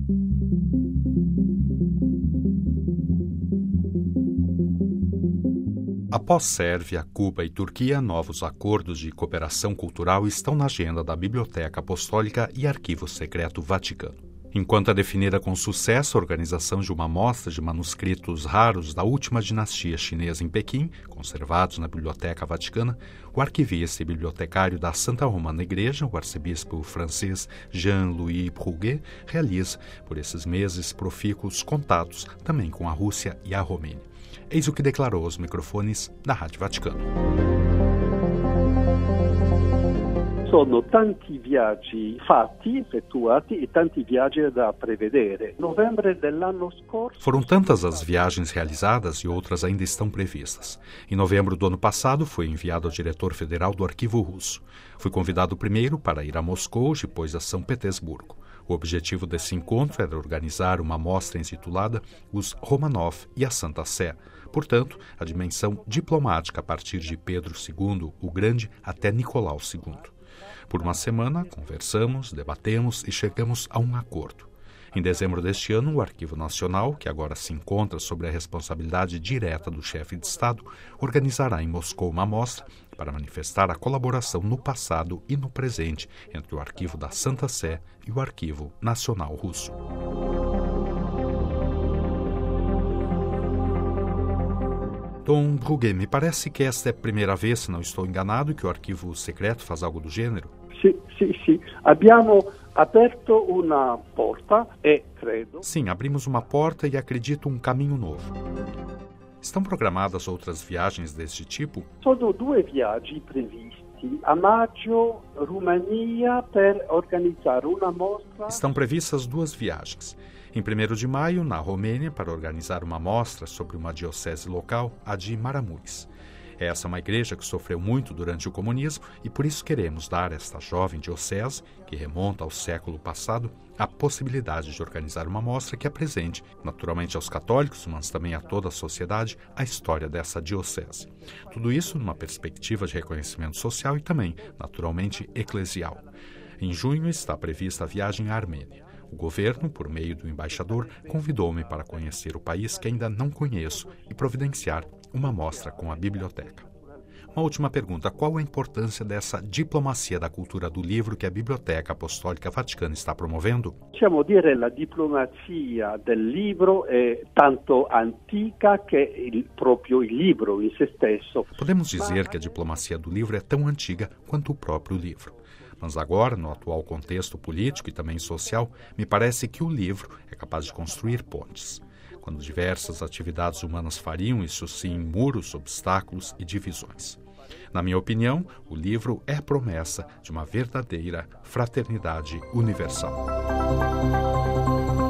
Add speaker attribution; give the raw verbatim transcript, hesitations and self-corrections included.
Speaker 1: Após Sérvia, Cuba e Turquia, novos acordos de cooperação cultural estão na agenda da Biblioteca Apostólica e Arquivo Secreto Vaticano. Enquanto é definida com sucesso a organização de uma amostra de manuscritos raros da última dinastia chinesa em Pequim, conservados na Biblioteca Vaticana, o arquivista e bibliotecário da Santa Romana Igreja, o arcebispo francês Jean-Louis Bruguet, realiza, por esses meses profícuos contatos também com a Rússia e a Romênia. Eis o que declarou aos microfones da Rádio Vaticano.
Speaker 2: Sono tanti viaggi fatti, effettuati e tanti viaggi da prevedere. Novembro dell'anno scorso...
Speaker 1: Foram tantas as viagens realizadas e outras ainda estão previstas. Em novembro do ano passado, foi enviado ao diretor federal do Arquivo Russo. Fui convidado primeiro para ir a Moscou, depois a São Petersburgo. O objetivo desse encontro era organizar uma mostra intitulada Os Romanov e a Santa Sé. Portanto, a dimensão diplomática a partir de Pedro segundo, o Grande, até Nicolau segundo. Por uma semana, conversamos, debatemos e chegamos a um acordo. Em dezembro deste ano, o Arquivo Nacional, que agora se encontra sob a responsabilidade direta do chefe de Estado, organizará em Moscou uma mostra para manifestar a colaboração no passado e no presente entre o Arquivo da Santa Sé e o Arquivo Nacional Russo. Dom Bruguet, me parece que esta é a primeira vez, se não estou enganado, que o Arquivo Secreto faz algo do gênero?
Speaker 2: Sim, sim, sim. Abbiamo aperto una porta e credo...
Speaker 1: Sim, abrimos uma porta e acredito um caminho novo. Estão programadas outras viagens deste tipo?
Speaker 2: Sono due viaggi previsti. A maggio, Romania, per organizzare una mostra...
Speaker 1: Estão previstas duas viagens. Em primeiro de maio, na Romênia, para organizar uma mostra sobre uma diocese local, a de Maramureş. Essa é uma igreja que sofreu muito durante o comunismo e por isso queremos dar a esta jovem diocese, que remonta ao século passado, a possibilidade de organizar uma mostra que apresente, naturalmente aos católicos, mas também a toda a sociedade, a história dessa diocese. Tudo isso numa perspectiva de reconhecimento social e também, naturalmente, eclesial. Em junho está prevista a viagem à Armênia. O governo, por meio do embaixador, convidou-me para conhecer o país que ainda não conheço e providenciar uma mostra com a biblioteca. Uma última pergunta: qual a importância dessa diplomacia da cultura do livro que a Biblioteca Apostólica Vaticana está promovendo?
Speaker 2: Possiamo dire che a diplomazia del libro è tanto antica che il, proprio il libro in se stesso.
Speaker 1: Podemos dizer que a diplomacia do livro é tão antiga quanto o próprio livro. Mas agora, no atual contexto político e também social, me parece que o livro é capaz de construir pontes. Quando diversas atividades humanas fariam isso sim muros, obstáculos e divisões. Na minha opinião, o livro é a promessa de uma verdadeira fraternidade universal.